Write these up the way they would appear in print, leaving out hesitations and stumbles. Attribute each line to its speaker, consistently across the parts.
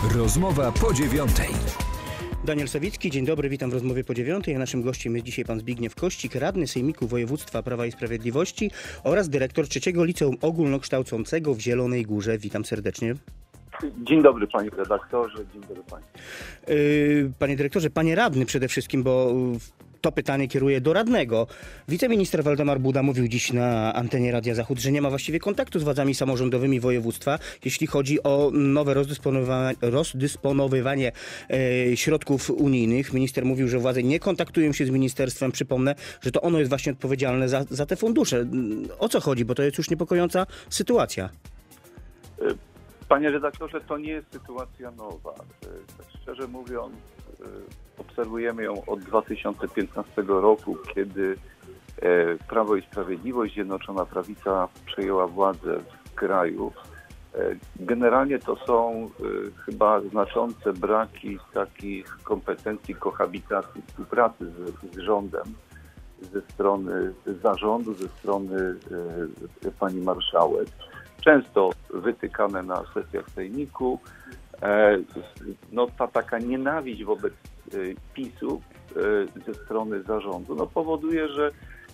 Speaker 1: Rozmowa po 9:00.
Speaker 2: Daniel Sawicki, dzień dobry, witam w rozmowie po 9:00. A naszym gościem jest dzisiaj pan Zbigniew Kościk, radny Sejmiku Województwa Prawa i Sprawiedliwości oraz dyrektor Trzeciego Liceum Ogólnokształcącego w Zielonej Górze. Witam serdecznie.
Speaker 3: Dzień dobry panie redaktorze, dzień dobry państwu.
Speaker 2: Panie dyrektorze, panie radny przede wszystkim, bo to pytanie kieruję do radnego. Wiceminister Waldemar Buda mówił dziś na antenie Radia Zachód, że nie ma właściwie kontaktu z władzami samorządowymi województwa, jeśli chodzi o nowe rozdysponowywanie środków unijnych. Minister mówił, że władze nie kontaktują się z ministerstwem. Przypomnę, że to ono jest właśnie odpowiedzialne za te fundusze. O co chodzi? Bo to jest już niepokojąca sytuacja.
Speaker 3: Panie redaktorze, to nie jest sytuacja nowa. Tak szczerze mówiąc, obserwujemy ją od 2015 roku, kiedy Prawo i Sprawiedliwość, Zjednoczona Prawica przejęła władzę w kraju. Generalnie to są chyba znaczące braki takich kompetencji kohabitacji, współpracy z rządem ze strony zarządu, ze strony pani marszałek. Często wytykane na sesjach sejmiku. No ta taka nienawiść wobec PiS-u ze strony zarządu powoduje, że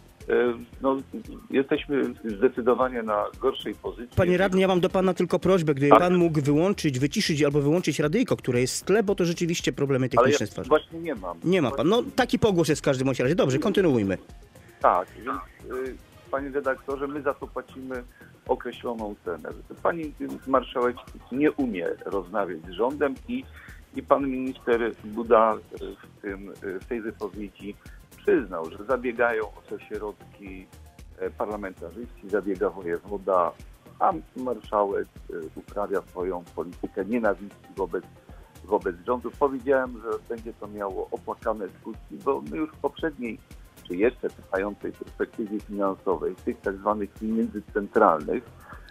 Speaker 3: jesteśmy zdecydowanie na gorszej pozycji.
Speaker 2: Panie radny, ja mam do pana tylko prośbę, gdyby pan mógł wyciszyć albo wyłączyć radyjko, które jest w tle, bo to rzeczywiście problemy techniczne stwarza.
Speaker 3: Właśnie nie mam.
Speaker 2: Nie ma pan. No taki pogłos jest w każdym razie. Dobrze, kontynuujmy.
Speaker 3: Tak, więc panie redaktorze, my za to płacimy określoną cenę. Pani marszałek nie umie rozmawiać z rządem i pan minister Buda w tej wypowiedzi przyznał, że zabiegają o te środki parlamentarzyści, zabiega wojewoda, a marszałek uprawia swoją politykę nienawiści wobec rządu. Powiedziałem, że będzie to miało opłakane skutki, bo my już w poprzedniej czy jeszcze trwającej perspektywie finansowej, tych tak zwanych pieniędzy centralnych,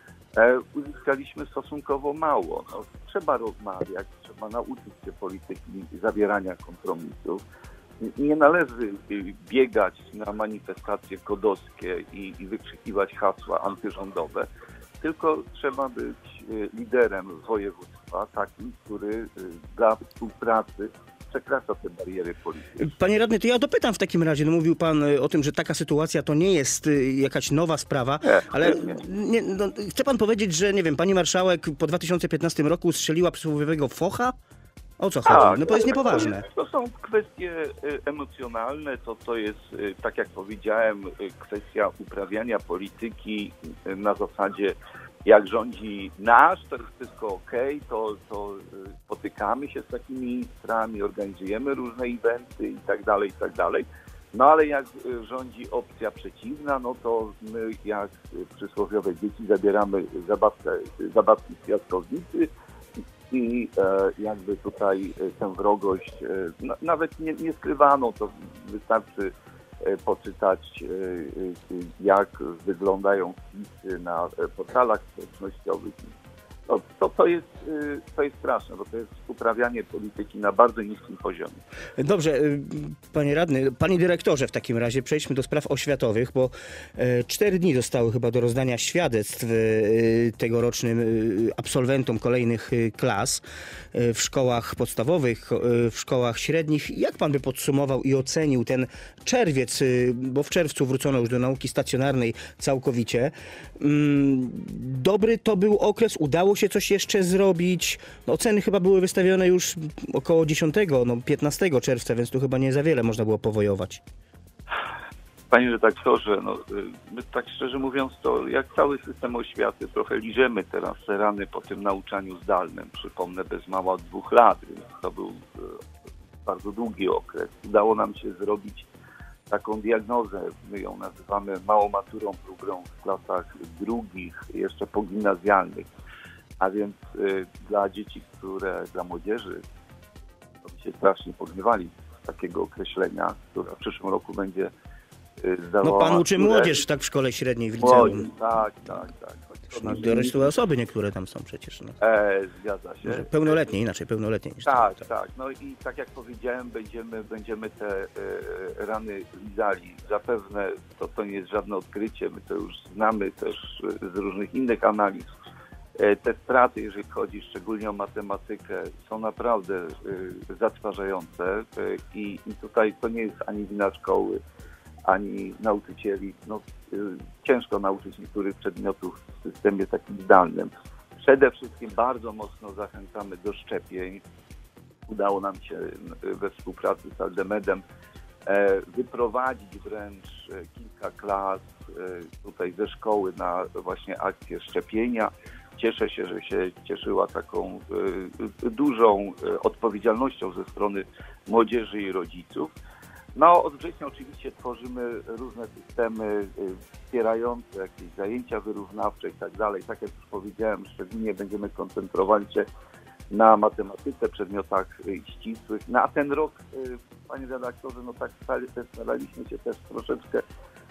Speaker 3: uzyskaliśmy stosunkowo mało. Trzeba rozmawiać, trzeba nauczyć się polityki zawierania kompromisów. Nie należy biegać na manifestacje kodowskie i wykrzykiwać hasła antyrządowe, tylko trzeba być liderem województwa, takim, który dla współpracy przekracza te bariery polityczne. Panie
Speaker 2: radny, to ja dopytam w takim razie. Mówił pan o tym, że taka sytuacja to nie jest jakaś nowa sprawa, ale chce pan powiedzieć, że nie wiem, pani marszałek po 2015 roku strzeliła przysłowiowego focha? O co chodzi? To jest niepoważne.
Speaker 3: To są kwestie emocjonalne, to jest, tak jak powiedziałem, kwestia uprawiania polityki na zasadzie, jak rządzi nasz, to jest wszystko okej, to spotykamy się z takimi ministrami, organizujemy różne eventy i tak dalej. Ale jak rządzi opcja przeciwna, to my jak przysłowiowe dzieci zabieramy zabawki z piaskownicy i jakby tutaj tę wrogość nawet nie skrywano, to wystarczy poczytać, jak wyglądają wpisy na portalach społecznościowych. To jest straszne, bo to jest uprawianie polityki na bardzo niskim poziomie.
Speaker 2: Dobrze, panie radny, panie dyrektorze, w takim razie przejdźmy do spraw oświatowych, bo 4 dni zostały chyba do rozdania świadectw tegorocznym absolwentom kolejnych klas w szkołach podstawowych, w szkołach średnich. Jak pan by podsumował i ocenił ten czerwiec, bo w czerwcu wrócono już do nauki stacjonarnej całkowicie. Dobry to był okres, udało się coś jeszcze zrobić. Oceny chyba były wystawione już około 15 czerwca, więc tu chyba nie za wiele można było powojować.
Speaker 3: Panie redaktorze, my tak szczerze mówiąc, to jak cały system oświaty trochę liżemy teraz rany po tym nauczaniu zdalnym. Przypomnę, bez mała 2 lat, więc to był bardzo długi okres. Udało nam się zrobić taką diagnozę, my ją nazywamy małą maturą próbną w klasach drugich, jeszcze pogimnazjalnych. A więc dla dzieci, dla młodzieży, to by się strasznie pogniewali z takiego określenia, która w przyszłym roku będzie zdawała...
Speaker 2: pan uczy młodzież tak w szkole średniej, w liceum.
Speaker 3: Tak.
Speaker 2: Dorosłe osoby niektóre tam są przecież.
Speaker 3: Zgadza się.
Speaker 2: Pełnoletnie niż
Speaker 3: tak. I tak jak powiedziałem, będziemy te rany lizali. Zapewne to nie jest żadne odkrycie, my to już znamy też z różnych innych analiz Te straty, jeżeli chodzi szczególnie o matematykę, są naprawdę zatrważające i tutaj to nie jest ani wina szkoły, ani nauczycieli. No, ciężko nauczyć niektórych przedmiotów w systemie takim zdalnym. Przede wszystkim bardzo mocno zachęcamy do szczepień. Udało nam się we współpracy z Aldemedem wyprowadzić wręcz kilka klas tutaj ze szkoły na właśnie akcję szczepienia. Cieszę się, że się cieszyła taką dużą odpowiedzialnością ze strony młodzieży i rodziców. No, od września oczywiście tworzymy różne systemy wspierające jakieś zajęcia wyrównawcze i tak dalej. Tak jak już powiedziałem, szczególnie będziemy koncentrowali się na matematyce, przedmiotach ścisłych. No a ten rok, panie redaktorze, no tak staraliśmy się też troszeczkę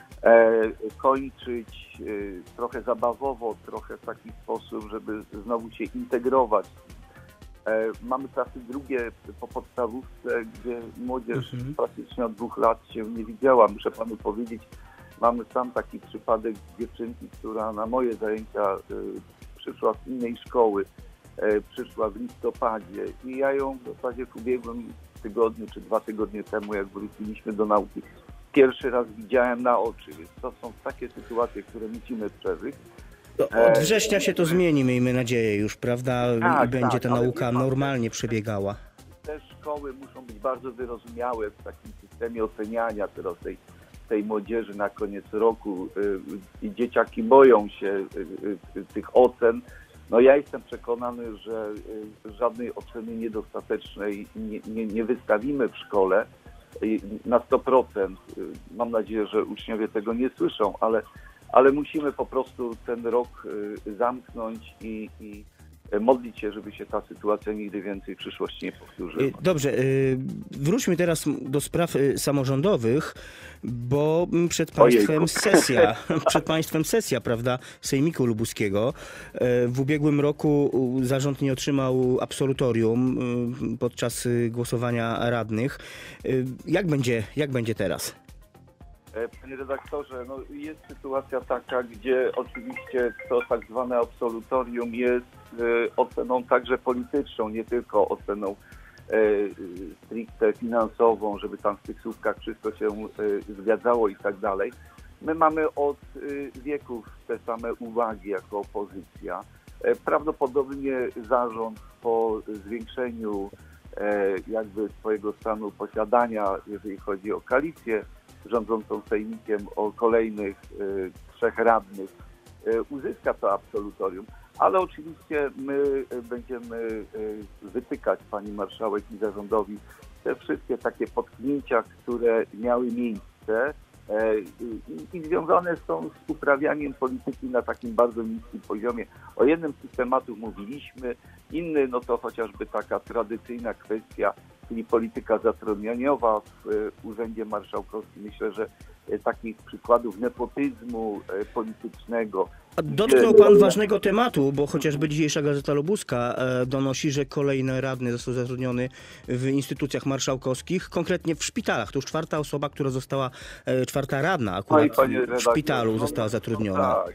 Speaker 3: kończyć trochę zabawowo, trochę w taki sposób, żeby znowu się integrować. Mamy klasy drugie po podstawówce, gdzie młodzież praktycznie od 2 lat się nie widziała. Muszę panu powiedzieć, mamy sam taki przypadek dziewczynki, która na moje zajęcia przyszła z innej szkoły, przyszła w listopadzie i ja ją w zasadzie w ubiegłym tygodniu czy 2 tygodnie temu, jak wróciliśmy do nauki, pierwszy raz widziałem na oczy. Więc to są takie sytuacje, które musimy przeżyć.
Speaker 2: Od września się to zmieni, miejmy nadzieję już, prawda?
Speaker 3: Tak,
Speaker 2: I będzie ta
Speaker 3: ale
Speaker 2: nauka normalnie przebiegała.
Speaker 3: Te szkoły muszą być bardzo wyrozumiałe w takim systemie oceniania teraz tej młodzieży na koniec roku i dzieciaki boją się tych ocen. No ja jestem przekonany, że żadnej oceny niedostatecznej nie wystawimy w szkole na 100%. Mam nadzieję, że uczniowie tego nie słyszą, ale musimy po prostu ten rok zamknąć i modlić się, żeby się ta sytuacja nigdy więcej w przyszłości nie powtórzyła.
Speaker 2: Dobrze, wróćmy teraz do spraw samorządowych, bo przed państwem sesja, prawda, Sejmiku Lubuskiego. W ubiegłym roku zarząd nie otrzymał absolutorium podczas głosowania radnych. Jak będzie teraz?
Speaker 3: Panie redaktorze, no jest sytuacja taka, gdzie oczywiście to tak zwane absolutorium jest oceną także polityczną, nie tylko oceną stricte finansową, żeby tam w tych słówkach wszystko się zgadzało i tak dalej. My mamy od wieków te same uwagi jako opozycja. Prawdopodobnie zarząd po zwiększeniu jakby swojego stanu posiadania, jeżeli chodzi o koalicję rządzącą Sejmikiem, o kolejnych 3 radnych, uzyska to absolutorium. Ale oczywiście my będziemy wytykać pani marszałek i zarządowi te wszystkie takie potknięcia, które miały miejsce i związane są z uprawianiem polityki na takim bardzo niskim poziomie. O jednym z tych tematów mówiliśmy, inny no to chociażby taka tradycyjna kwestia, czyli polityka zatrudnieniowa w Urzędzie Marszałkowskim. Myślę, że takich przykładów nepotyzmu politycznego.
Speaker 2: Dotknął pan ważnego tematu, bo chociażby dzisiejsza Gazeta Lubuska donosi, że kolejny radny został zatrudniony w instytucjach marszałkowskich, konkretnie w szpitalach. To już 4. osoba, która została, 4. radna akurat w szpitalu została zatrudniona.
Speaker 3: Tak,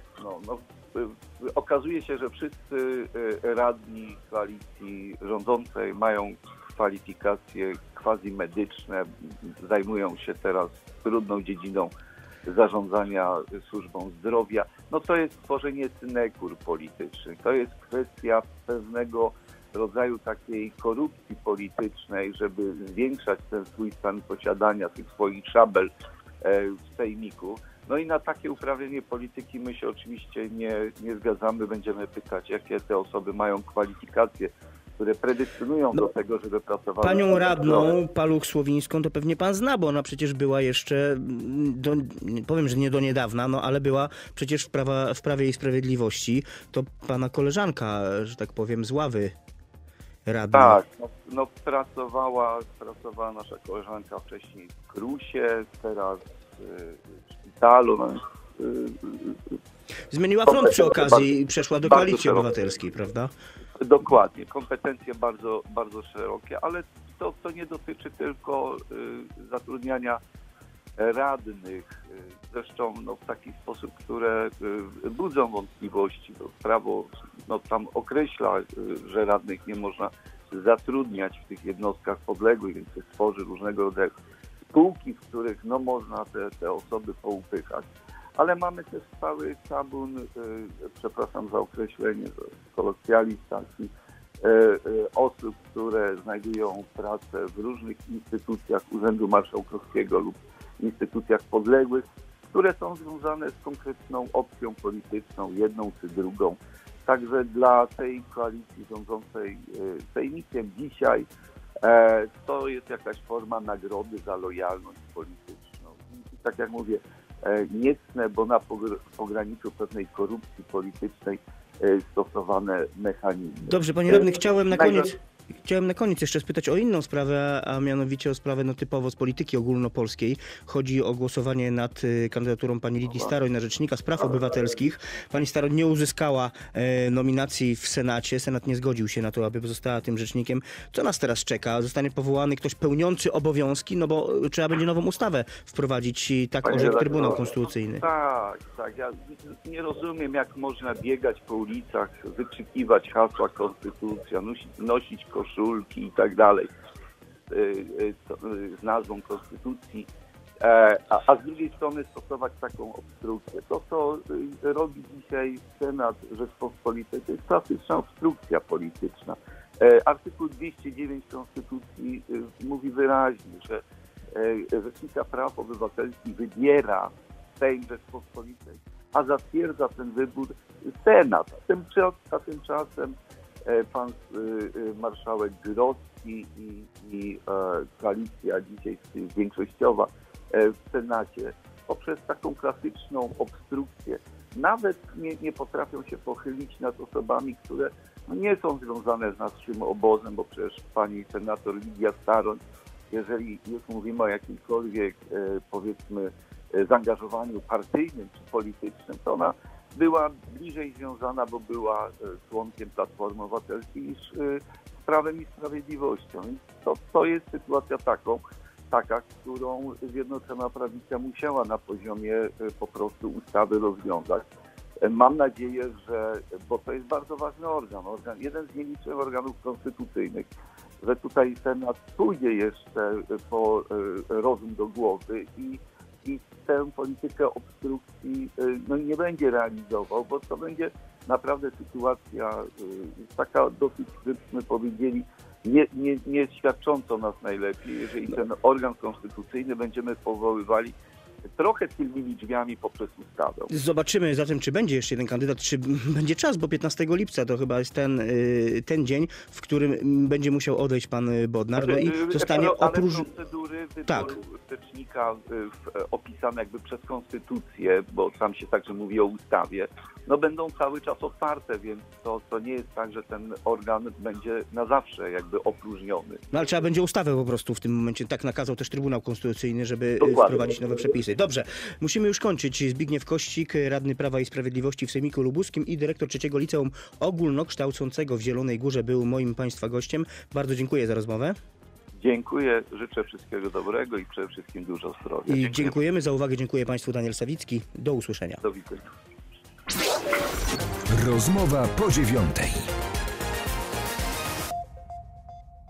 Speaker 3: okazuje się, że wszyscy radni koalicji rządzącej mają kwalifikacje quasi-medyczne, zajmują się teraz trudną dziedziną zarządzania służbą zdrowia. No to jest tworzenie synekur politycznych. To jest kwestia pewnego rodzaju takiej korupcji politycznej, żeby zwiększać ten swój stan posiadania tych swoich szabel w Sejmiku. No i na takie uprawianie polityki my się oczywiście nie zgadzamy. Będziemy pytać, jakie te osoby mają kwalifikacje, które predestynują do tego, żeby pracowały.
Speaker 2: Panią radną Paluch-Słowińską to pewnie pan zna, bo ona przecież była jeszcze, powiem, że nie do niedawna, no ale była przecież w Prawie i Sprawiedliwości. To pana koleżanka, że tak powiem, z ławy radnej.
Speaker 3: Tak, no pracowała nasza koleżanka wcześniej w KRUS-ie, teraz w szpitalu. No,
Speaker 2: zmieniła front przy okazji i przeszła do Koalicji Obywatelskiej, prawda?
Speaker 3: Dokładnie, kompetencje bardzo, bardzo szerokie, ale to nie dotyczy tylko zatrudniania radnych, zresztą w taki sposób, które budzą wątpliwości. Prawo tam określa, że radnych nie można zatrudniać w tych jednostkach podległych, więc tworzy różnego rodzaju spółki, w których można te osoby poupychać. Ale mamy też cały tabun, przepraszam za określenie, kolokwializacji, osób, które znajdują pracę w różnych instytucjach Urzędu Marszałkowskiego lub instytucjach podległych, które są związane z konkretną opcją polityczną, jedną czy drugą. Także dla tej koalicji rządzącej sejmikiem dzisiaj to jest jakaś forma nagrody za lojalność polityczną. I tak jak mówię, nie cnę, bo na pograniczu pewnej korupcji politycznej stosowane mechanizmy.
Speaker 2: Dobrze, panie radny, chciałem na koniec jeszcze spytać o inną sprawę, a mianowicie o sprawę typowo z polityki ogólnopolskiej. Chodzi o głosowanie nad kandydaturą pani Lidii Staroń na rzecznika spraw obywatelskich. Pani Staroń nie uzyskała nominacji w Senacie. Senat nie zgodził się na to, aby została tym rzecznikiem. Co nas teraz czeka? Zostanie powołany ktoś pełniący obowiązki? No bo trzeba będzie nową ustawę wprowadzić, tak orzekł Trybunał Konstytucyjny.
Speaker 3: Tak. Ja nie rozumiem, jak można biegać po ulicach, wykrzykiwać hasła konstytucja, nosić koszulki i tak dalej z nazwą konstytucji, a z drugiej strony stosować taką obstrukcję. To, co robi dzisiaj Senat Rzeczpospolitej, to jest klasyczna obstrukcja polityczna. Artykuł 209 Konstytucji mówi wyraźnie, że Rzecznika Praw Obywatelskich wybiera Sejm Rzeczpospolitej, a zatwierdza ten wybór Senat. A tymczasem pan marszałek Grodzki i koalicja dzisiaj większościowa w Senacie poprzez taką klasyczną obstrukcję nawet nie potrafią się pochylić nad osobami, które nie są związane z naszym obozem, bo przecież pani senator Lidia Staroń, jeżeli już mówimy o jakimkolwiek powiedzmy zaangażowaniu partyjnym czy politycznym, to ona była bliżej związana, bo była członkiem Platformy Obywatelskiej niż z Prawem i Sprawiedliwością. Więc to jest sytuacja taka, którą Zjednoczona Prawica musiała na poziomie po prostu ustawy rozwiązać. Mam nadzieję, że, bo to jest bardzo ważny organ, jeden z nielicznych organów konstytucyjnych, że tutaj Senat pójdzie jeszcze po rozum do głowy i tę politykę obstrukcji nie będzie realizował, bo to będzie naprawdę sytuacja taka dosyć, byśmy powiedzieli, nie świadcząca o nas najlepiej, jeżeli ten organ konstytucyjny będziemy powoływali trochę tylnymi drzwiami poprzez ustawę.
Speaker 2: Zobaczymy zatem, czy będzie jeszcze jeden kandydat, czy będzie czas, bo 15 lipca to chyba jest ten dzień, w którym będzie musiał odejść pan Bodnar. No i zostanie
Speaker 3: procedury wyboru rzecznika opisane jakby przez konstytucję, bo tam się także mówi o ustawie, będą cały czas otwarte, więc to nie jest tak, że ten organ będzie na zawsze jakby opróżniony. No
Speaker 2: ale trzeba będzie ustawę po prostu w tym momencie, tak nakazał też Trybunał Konstytucyjny, żeby wprowadzić nowe przepisy. Dobrze, musimy już kończyć. Zbigniew Kościk, radny Prawa i Sprawiedliwości w Sejmiku Lubuskim i dyrektor 3. Liceum Ogólnokształcącego w Zielonej Górze był moim państwa gościem. Bardzo dziękuję za rozmowę.
Speaker 3: Dziękuję, życzę wszystkiego dobrego i przede wszystkim dużo zdrowia.
Speaker 2: I dziękujemy za uwagę, dziękuję państwu. Daniel Sawicki, do usłyszenia.
Speaker 3: Do widzenia.
Speaker 1: Rozmowa po 9:00.